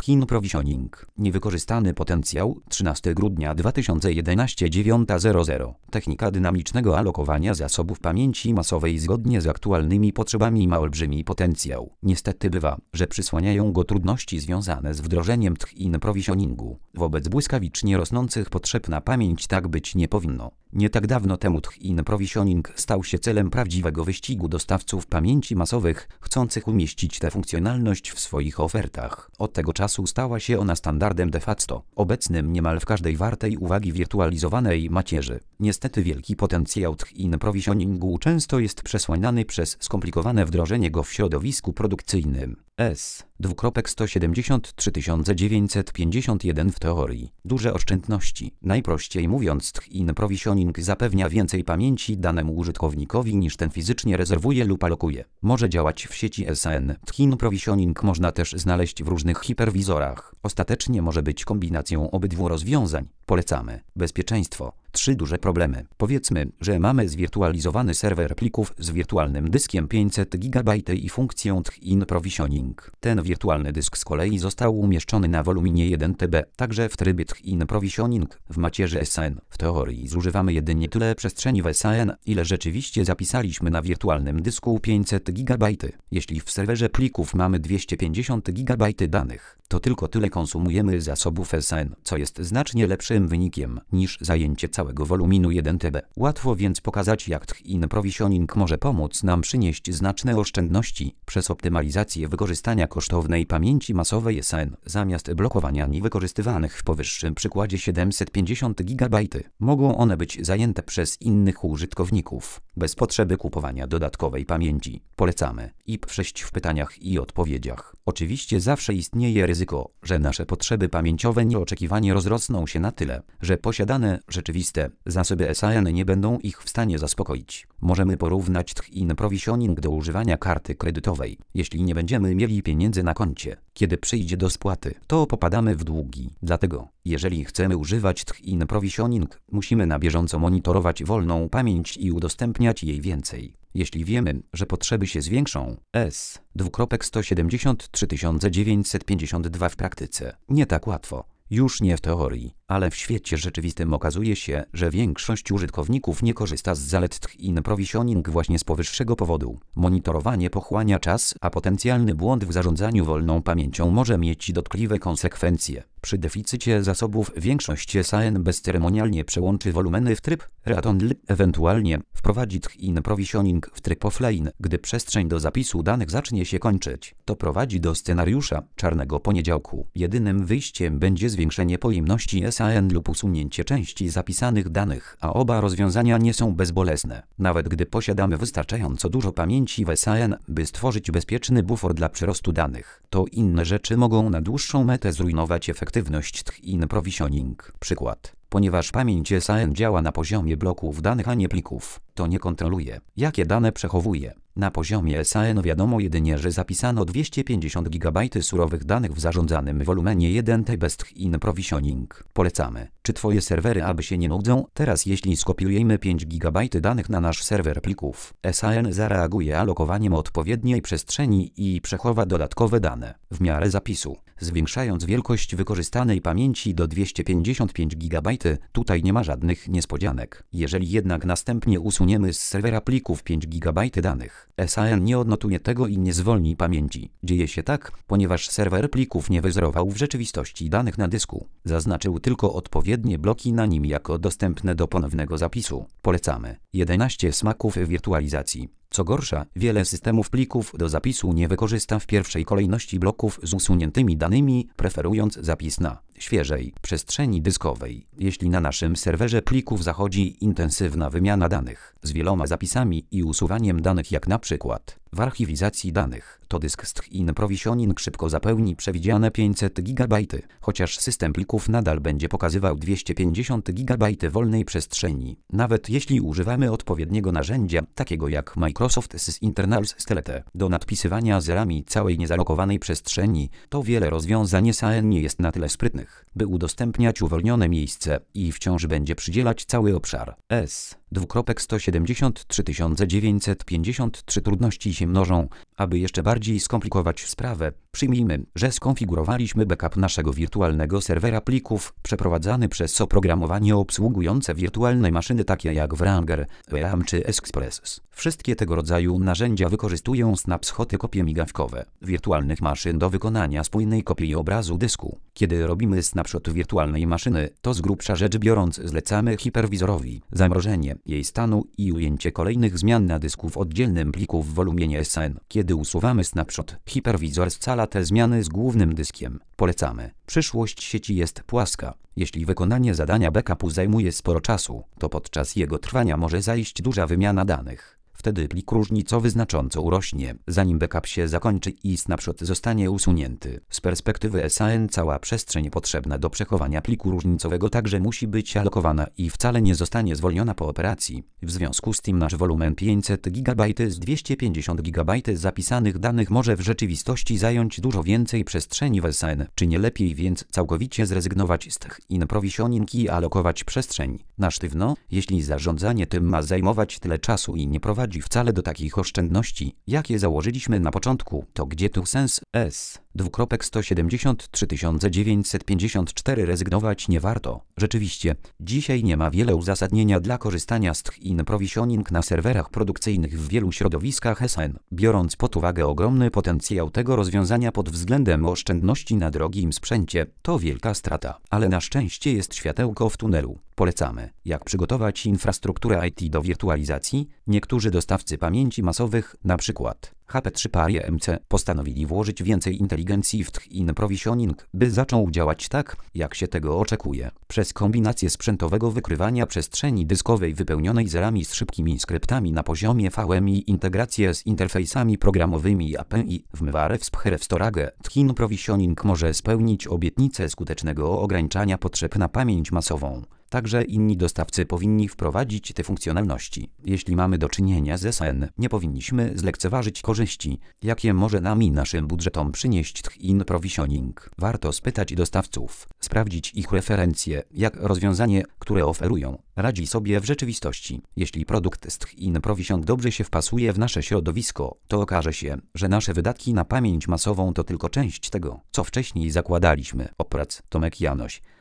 Thin Provisioning. Niewykorzystany potencjał 13 grudnia 2011 9:00. Technika dynamicznego alokowania zasobów pamięci masowej zgodnie z aktualnymi potrzebami ma olbrzymi potencjał. Niestety bywa, że przysłaniają go trudności związane z wdrożeniem Thin Provisioningu. Wobec błyskawicznie rosnących potrzeb na pamięć tak być nie powinno. Nie tak dawno temu Thin Provisioning stał się celem prawdziwego wyścigu dostawców pamięci masowych, chcących umieścić tę funkcjonalność w swoich ofertach. Od tego czasu stała się ona standardem de facto, obecnym niemal w każdej wartej uwagi wirtualizowanej macierzy. Niestety wielki potencjał Thin Provisioningu często jest przesłaniany przez skomplikowane wdrożenie go w środowisku produkcyjnym. S:173 w teorii. Duże oszczędności. Najprościej mówiąc, Thin Provisioning zapewnia więcej pamięci danemu użytkownikowi niż ten fizycznie rezerwuje lub alokuje. Może działać w sieci SAN. Thin Provisioning można też znaleźć w różnych hiperwizorach. Ostatecznie może być kombinacją obydwu rozwiązań. Polecamy. Bezpieczeństwo. 3 duże problemy. Powiedzmy, że mamy zwirtualizowany serwer plików z wirtualnym dyskiem 500 GB i funkcją Thin Provisioning. Ten wirtualny dysk z kolei został umieszczony na woluminie 1 TB, także w trybie Thin Provisioning w macierzy SAN. W teorii zużywamy jedynie tyle przestrzeni w SAN, ile rzeczywiście zapisaliśmy na wirtualnym dysku 500 GB. Jeśli w serwerze plików mamy 250 GB danych, to tylko tyle konsumujemy zasobów SAN, co jest znacznie lepszym wynikiem niż zajęcie całego woluminu 1 TB. Łatwo więc pokazać, jak Thin Provisioning może pomóc nam przynieść znaczne oszczędności przez optymalizację wykorzystania kosztownej pamięci masowej SAN zamiast blokowania niewykorzystywanych w powyższym przykładzie 750 GB. Mogą one być zajęte przez innych użytkowników, bez potrzeby kupowania dodatkowej pamięci. Polecamy. IP6 w pytaniach i odpowiedziach. Oczywiście zawsze istnieje ryzyko, że nasze potrzeby pamięciowe nieoczekiwanie rozrosną się na tyle, że posiadane rzeczywiste zasoby SAN nie będą ich w stanie zaspokoić. Możemy porównać Thin Provisioning do używania karty kredytowej. Jeśli nie będziemy mieli pieniędzy na koncie, kiedy przyjdzie do spłaty, to popadamy w długi. Dlatego, jeżeli chcemy używać Thin Provisioning, musimy na bieżąco monitorować wolną pamięć i udostępniać jej więcej. Jeśli wiemy, że potrzeby się zwiększą, S:173 w praktyce nie tak łatwo. Już nie w teorii, ale w świecie rzeczywistym okazuje się, że większość użytkowników nie korzysta z zalet Thin Provisioning właśnie z powyższego powodu. Monitorowanie pochłania czas, a potencjalny błąd w zarządzaniu wolną pamięcią może mieć dotkliwe konsekwencje. Przy deficycie zasobów większość SAN bezceremonialnie przełączy wolumeny w tryb read-only, ewentualnie wprowadzi Thin Provisioning w tryb offline, gdy przestrzeń do zapisu danych zacznie się kończyć. To prowadzi do scenariusza czarnego poniedziałku. Jedynym wyjściem będzie zwiększenie pojemności SAN lub usunięcie części zapisanych danych, a oba rozwiązania nie są bezbolesne. Nawet gdy posiadamy wystarczająco dużo pamięci w SAN, by stworzyć bezpieczny bufor dla przyrostu danych, to inne rzeczy mogą na dłuższą metę zrujnować efektywność Thin Provisioning. Przykład. Ponieważ pamięć SAN działa na poziomie bloków danych, a nie plików, to nie kontroluje, jakie dane przechowuje. Na poziomie SAN wiadomo jedynie, że zapisano 250 GB surowych danych w zarządzanym wolumenie 1 TB bez Thin Provisioning. Polecamy. Czy Twoje serwery aby się nie nudzą? Teraz jeśli skopiujemy 5 GB danych na nasz serwer plików, SAN zareaguje alokowaniem odpowiedniej przestrzeni i przechowa dodatkowe dane w miarę zapisu, zwiększając wielkość wykorzystanej pamięci do 255 GB. Tutaj nie ma żadnych niespodzianek. Jeżeli jednak następnie usuniemy z serwera plików 5 GB danych, SAN nie odnotuje tego i nie zwolni pamięci. Dzieje się tak, ponieważ serwer plików nie wyzerował w rzeczywistości danych na dysku. Zaznaczył tylko odpowiednie bloki na nim jako dostępne do ponownego zapisu. Polecamy. 11 smaków wirtualizacji. Co gorsza, wiele systemów plików do zapisu nie wykorzysta w pierwszej kolejności bloków z usuniętymi danymi, preferując zapis na świeżej przestrzeni dyskowej. Jeśli na naszym serwerze plików zachodzi intensywna wymiana danych z wieloma zapisami i usuwaniem danych, jak na przykład w archiwizacji danych, to dysk z Thin Provisioning szybko zapełni przewidziane 500 GB, chociaż system plików nadal będzie pokazywał 250 GB wolnej przestrzeni. Nawet jeśli używamy odpowiedniego narzędzia, takiego jak Microsoft Internals Stelete, do nadpisywania zerami całej niezalokowanej przestrzeni, to wiele rozwiązań SAN nie jest na tyle sprytnych, by udostępniać uwolnione miejsce i wciąż będzie przydzielać cały obszar. 173 953 trudności się mnożą. Aby jeszcze bardziej skomplikować sprawę, przyjmijmy, że skonfigurowaliśmy backup naszego wirtualnego serwera plików przeprowadzany przez oprogramowanie obsługujące wirtualne maszyny takie jak Wrangler, RAM czy Express. Wszystkie tego rodzaju narzędzia wykorzystują snapshoty, kopie migawkowe wirtualnych maszyn do wykonania spójnej kopii obrazu dysku. Kiedy robimy snapshot wirtualnej maszyny, to z grubsza rzecz biorąc zlecamy hiperwizorowi zamrożenie jej stanu i ujęcie kolejnych zmian na dysku w oddzielnym pliku w wolumienie SN. Kiedy usuwamy snapshot, hiperwizor scala te zmiany z głównym dyskiem. Polecamy. Przyszłość sieci jest płaska. Jeśli wykonanie zadania backupu zajmuje sporo czasu, to podczas jego trwania może zajść duża wymiana danych. Wtedy plik różnicowy znacząco urośnie, zanim backup się zakończy i snapshot zostanie usunięty. Z perspektywy SAN cała przestrzeń potrzebna do przechowania pliku różnicowego także musi być alokowana i wcale nie zostanie zwolniona po operacji. W związku z tym nasz wolumen 500 GB z 250 GB zapisanych danych może w rzeczywistości zająć dużo więcej przestrzeni w SAN. Czy nie lepiej więc całkowicie zrezygnować z tych provisioning i alokować przestrzeń na sztywno? Jeśli zarządzanie tym ma zajmować tyle czasu i nie prowadzi wcale do takich oszczędności, jakie założyliśmy na początku, to gdzie tu sens? 173 954 rezygnować nie warto. Rzeczywiście, dzisiaj nie ma wiele uzasadnienia dla korzystania z provisioning na serwerach produkcyjnych w wielu środowiskach SN. Biorąc pod uwagę ogromny potencjał tego rozwiązania pod względem oszczędności na drogim sprzęcie, to wielka strata. Ale na szczęście jest światełko w tunelu. Polecamy, jak przygotować infrastrukturę IT do wirtualizacji. Niektórzy dostawcy pamięci masowych, np. HP3 Parie MC, postanowili włożyć więcej inteligencji w provisioning, by zaczął działać tak, jak się tego oczekuje. Przez kombinację sprzętowego wykrywania przestrzeni dyskowej wypełnionej zerami z szybkimi skryptami na poziomie VM i integrację z interfejsami programowymi API w Myware w Storage, provisioning może spełnić obietnicę skutecznego ograniczania potrzeb na pamięć masową. Także inni dostawcy powinni wprowadzić te funkcjonalności. Jeśli mamy do czynienia z SN, nie powinniśmy zlekceważyć korzyści, jakie może nam i naszym budżetom przynieść provisioning. Warto spytać dostawców, sprawdzić ich referencje, jak rozwiązanie, które oferują, radzi sobie w rzeczywistości. Jeśli produkt z provisioning dobrze się wpasuje w nasze środowisko, to okaże się, że nasze wydatki na pamięć masową to tylko część tego, co wcześniej zakładaliśmy. Oprac Tomek Janoś.